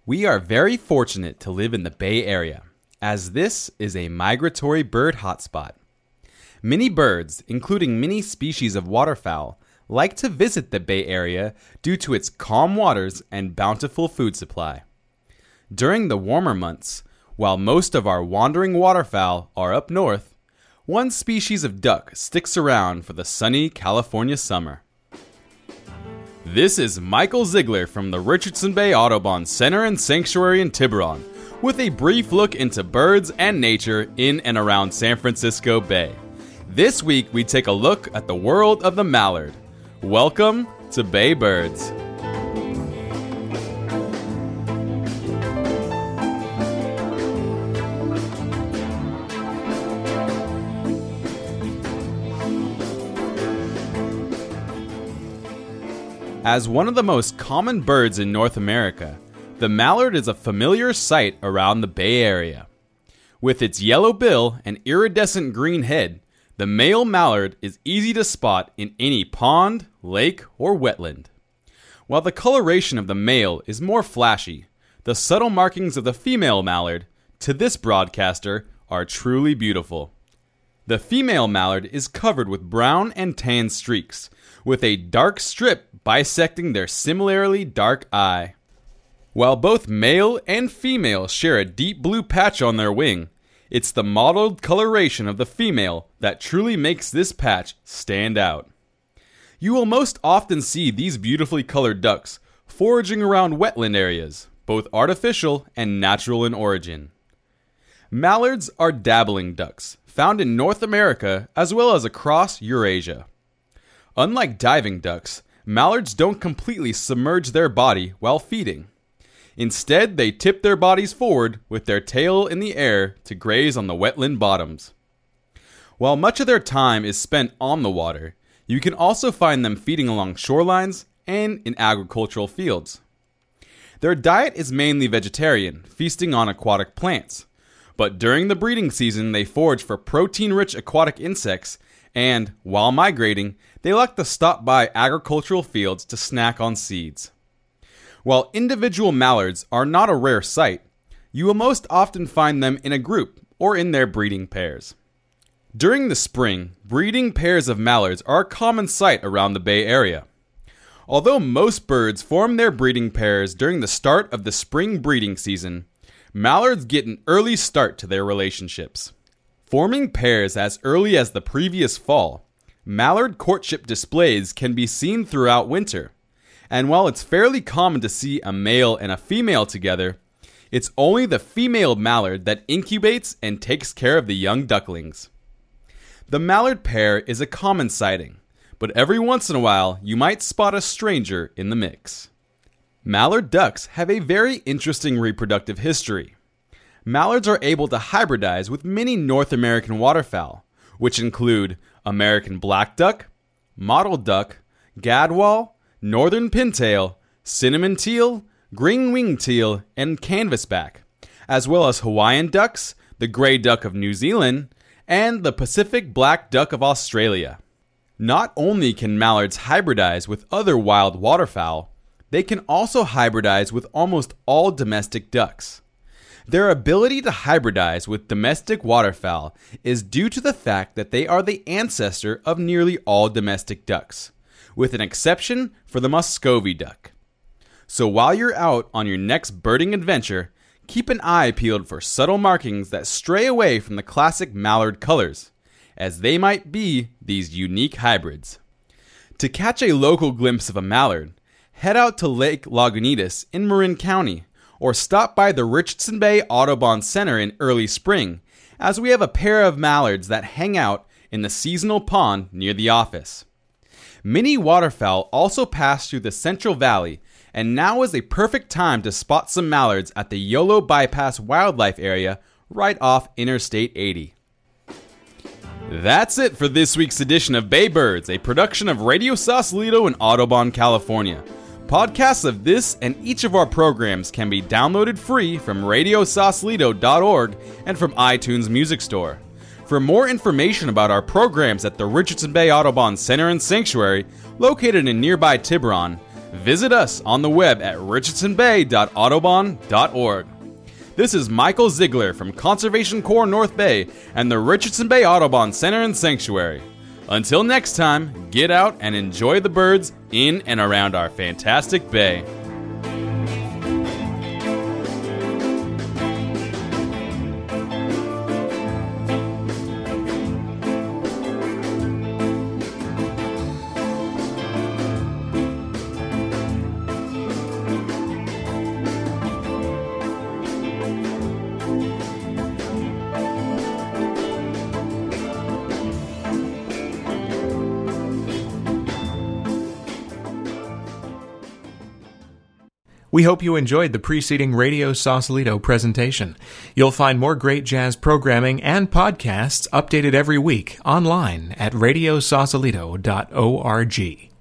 We are very fortunate to live in the Bay Area, as this is a migratory bird hotspot. Many birds, including many species of waterfowl, like to visit the Bay Area due to its calm waters and bountiful food supply. During the warmer months, while most of our wandering waterfowl are up north, one species of duck sticks around for the sunny California summer. This is Michael Ziegler from the Richardson Bay Audubon Center and Sanctuary in Tiburon, with a brief look into birds and nature in and around San Francisco Bay. This week we take a look at the world of the mallard. Welcome to Bay Birds. As one of the most common birds in North America, the mallard is a familiar sight around the Bay Area. With its yellow bill and iridescent green head, the male mallard is easy to spot in any pond, lake, or wetland. While the coloration of the male is more flashy, the subtle markings of the female mallard, to this broadcaster, are truly beautiful. The female mallard is covered with brown and tan streaks, with a dark strip bisecting their similarly dark eye. While both male and female share a deep blue patch on their wing, it's the mottled coloration of the female that truly makes this patch stand out. You will most often see these beautifully colored ducks foraging around wetland areas, both artificial and natural in origin. Mallards are dabbling ducks, found in North America as well as across Eurasia. Unlike diving ducks, mallards don't completely submerge their body while feeding. Instead, they tip their bodies forward with their tail in the air to graze on the wetland bottoms. While much of their time is spent on the water, you can also find them feeding along shorelines and in agricultural fields. Their diet is mainly vegetarian, feasting on aquatic plants. But during the breeding season, they forage for protein-rich aquatic insects, and, while migrating, they like to stop by agricultural fields to snack on seeds. While individual mallards are not a rare sight, you will most often find them in a group or in their breeding pairs. During the spring, breeding pairs of mallards are a common sight around the Bay Area. Although most birds form their breeding pairs during the start of the spring breeding season, mallards get an early start to their relationships. Forming pairs as early as the previous fall, mallard courtship displays can be seen throughout winter. And while it's fairly common to see a male and a female together, it's only the female mallard that incubates and takes care of the young ducklings. The mallard pair is a common sighting, but every once in a while you might spot a stranger in the mix. Mallard ducks have a very interesting reproductive history. Mallards are able to hybridize with many North American waterfowl, which include American black duck, mottled duck, gadwall, northern pintail, cinnamon teal, green-winged teal, and canvasback, as well as Hawaiian ducks, the gray duck of New Zealand, and the Pacific black duck of Australia. Not only can mallards hybridize with other wild waterfowl, they can also hybridize with almost all domestic ducks. Their ability to hybridize with domestic waterfowl is due to the fact that they are the ancestor of nearly all domestic ducks, with an exception for the Muscovy duck. So while you're out on your next birding adventure, keep an eye peeled for subtle markings that stray away from the classic mallard colors, as they might be these unique hybrids. To catch a local glimpse of a mallard, head out to Lake Lagunitas in Marin County, or stop by the Richardson Bay Audubon Center in early spring, as we have a pair of mallards that hang out in the seasonal pond near the office. Many waterfowl also pass through the Central Valley, and now is a perfect time to spot some mallards at the Yolo Bypass Wildlife Area right off Interstate 80. That's it for this week's edition of Bay Birds, a production of Radio Sausalito in Audubon, California. Podcasts of this and each of our programs can be downloaded free from radiosausalito.org and from iTunes Music Store. For more information about our programs at the Richardson Bay Audubon Center and Sanctuary, located in nearby Tiburon, Visit us on the web at richardsonbay.audubon.org. This is Michael Ziegler from Conservation Corps North Bay and the Richardson Bay Audubon Center and Sanctuary. Until next time, get out and enjoy the birds in and around our fantastic bay. We hope you enjoyed the preceding Radio Sausalito presentation. You'll find more great jazz programming and podcasts updated every week online at radiosausalito.org.